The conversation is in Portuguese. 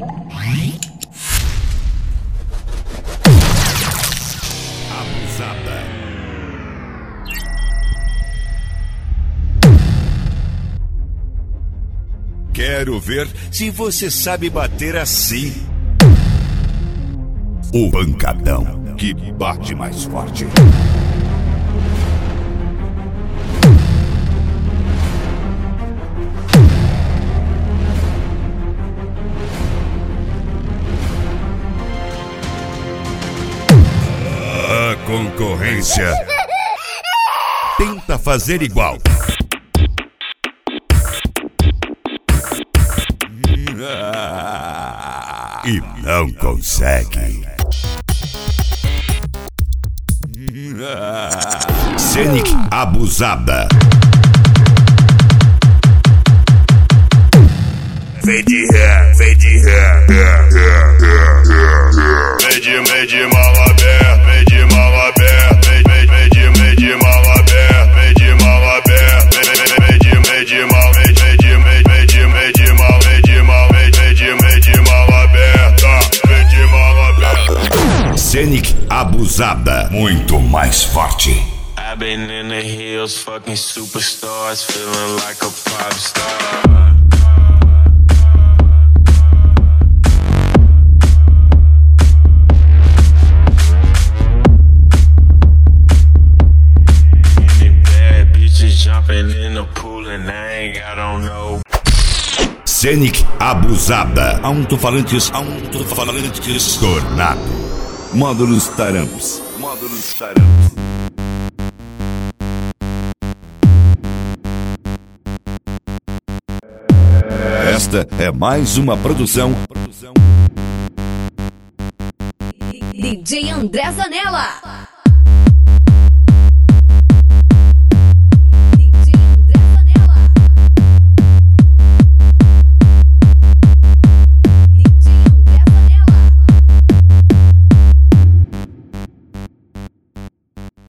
Abusada. Quero ver se você sabe bater assim. O pancadão que bate mais forte. A concorrência tenta fazer igual. E não consegue. Scenic Abusada. Vem de ré, vem de ré. Vem de mal aberto, vem de mal aberto, vem de mal aberto, vem de mal aberto, vem de mal, vem de mal, vem de mal, vem de mal aberta, vem de mal aberta. Scenic Abusada, muito mais forte. I've been in the hills, fucking superstars, feeling like a pop star. Jumping in the pool and I ain't got on no. Scenic Abusada. Alto-falantes Tornado. Módulos Taramps. Esta é mais uma produção DJ André Zanella.